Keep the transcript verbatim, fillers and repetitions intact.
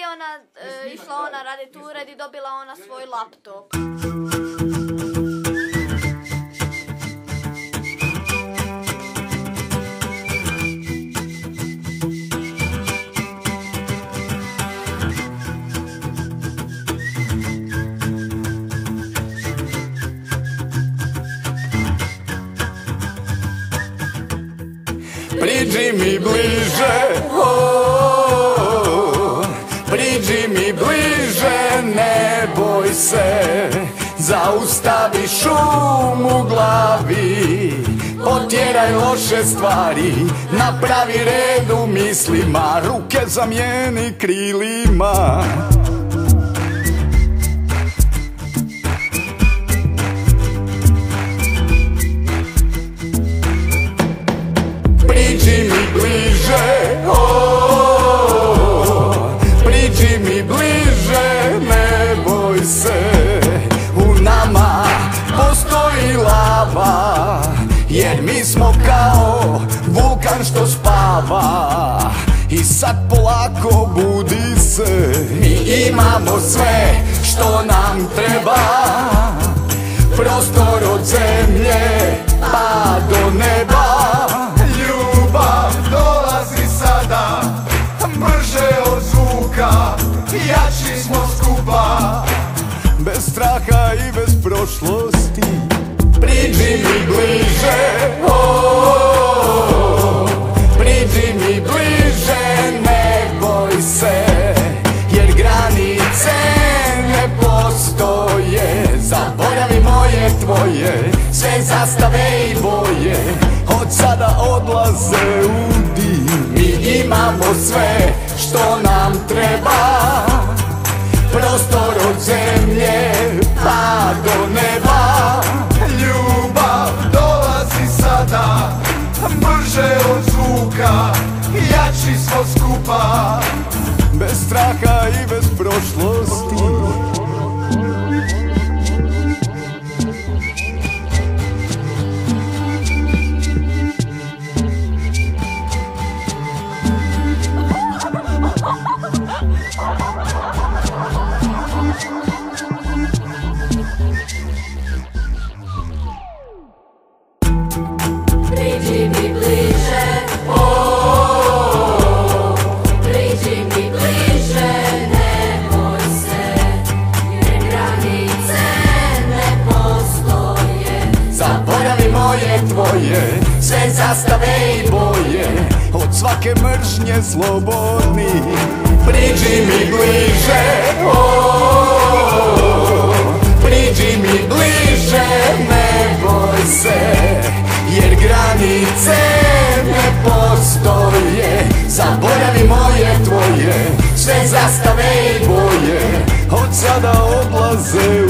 ona išla ona raditi ured i dobila ona svoj laptop. Priđi mi bliže, oh, priđi mi bliže, ne boj se, zaustavi šum u glavi, potjeraj loše stvari, napravi red u mislima, ruke zamijeni krilima. Priđi mi bliže, oh, priđi mi bliže, ne boj se, u nama postoji lava, jer mi smo kao vulkan što spava. I sad polako budi se, mi imamo sve što nam treba, prostor od zemlje pa do neba. Brže od zvuka, jači smo skupa, bez straha i bez prošlosti. Priđi mi bliže, oh, priđi mi bliže, ne boj se, jer granice ne postoje. Zaboravi moje tvoje, sve zastave i boje od sada odlaze u dim. Mi imamo sve što nam treba, prostor od zemlje pa do neba. Ljubav dolazi sada, brže od zvuka, jači smo skupa, bez straha i bez prošlosti. Priđi mi bliže, oh, priđi mi bliže, ne boj se, jer granice ne postoje. Zaboravi moje tvoje, sve zastave i boje, od svake mržnje slobodni. Priđi mi bliže, oh, priđi mi bliže, ne boj se, jer granice ne postoje. Zaboravi moje tvoje, sve zastave i boje od sada odlaze